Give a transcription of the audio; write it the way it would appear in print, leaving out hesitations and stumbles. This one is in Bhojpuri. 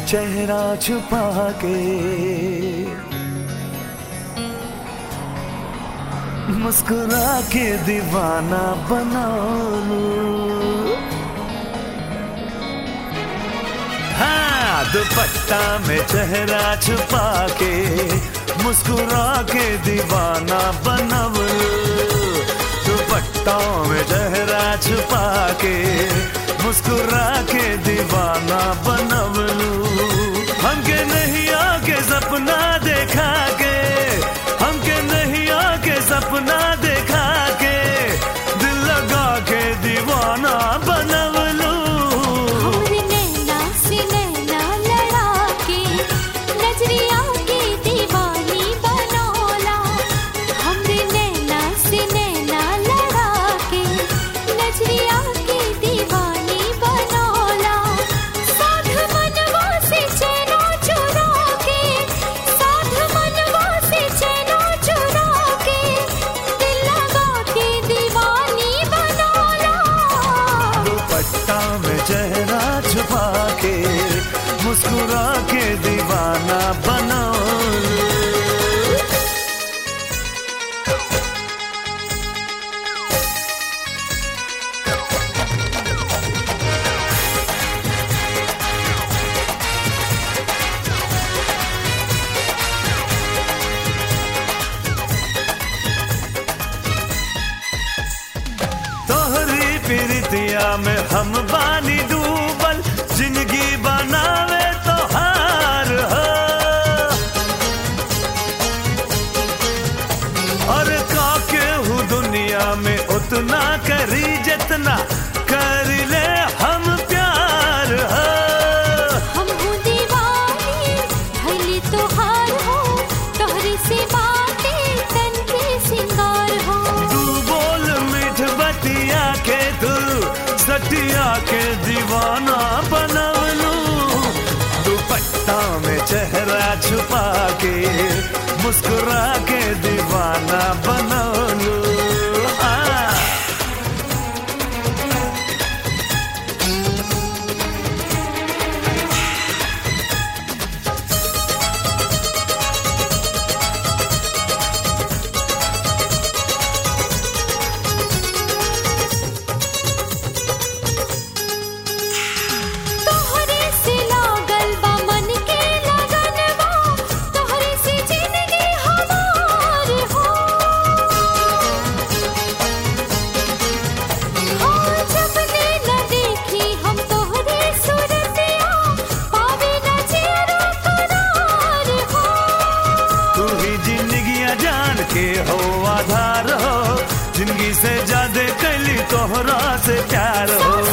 चेहरा छुपा के मुस्कुरा के दीवाना बना लूं। हाँ, दुपट्टा में चेहरा छुपा के मुस्कुरा के दीवाना बना लूं। दुपट्टा में चेहरा छुपा के मुस्कुरा के दीवाना बना लूं। हमके नहीं आके सपना देखा के, हमके नहीं आके सपना देखा के दिल लगा के दीवाना बना लूं। हमरे नैना से नैना लड़ा के नजरिया के दीवानी बनौला। हमरे नैना से नैना लड़ा के नजरिया के दीवानी बनौला। साध मनवा से चैनो चुरा के, साध मनवा से चैनो चुरा के दिल लगा के दीवानी बनौला। दुपट्टा में चेहरा छुपा के मुस्कुरा के दीवाना बना लूं। तोहरी प्रीतिया में हम बानी डूबल, जिंदगी बनावे तो हार हो। और काके हूँ दुनिया में उतना करी जितना कर ले हम प्यार हो। हम हो दीवानी भले तोहार हो, तोहरे से बातें तन के सिंगार हो। तू बोल मीठ बतिया के तू सटिया के दीवाना बना लूं। दुपट्टा में चेहरा छुपा के मुस्कुरा के दीवाना बना लूं। तोहरे से लागल बा मन के लगनवा, तोहरे से जिंदगी हमार हो। हाँ, जब ले न देखी हम तोहरे सूरतिया, पावे न चेहरा करार हो। तू ही जिंदगियां जान के हो आधार हो, जिंदगी से ज्यादा कैली तोहरा से प्यार हो।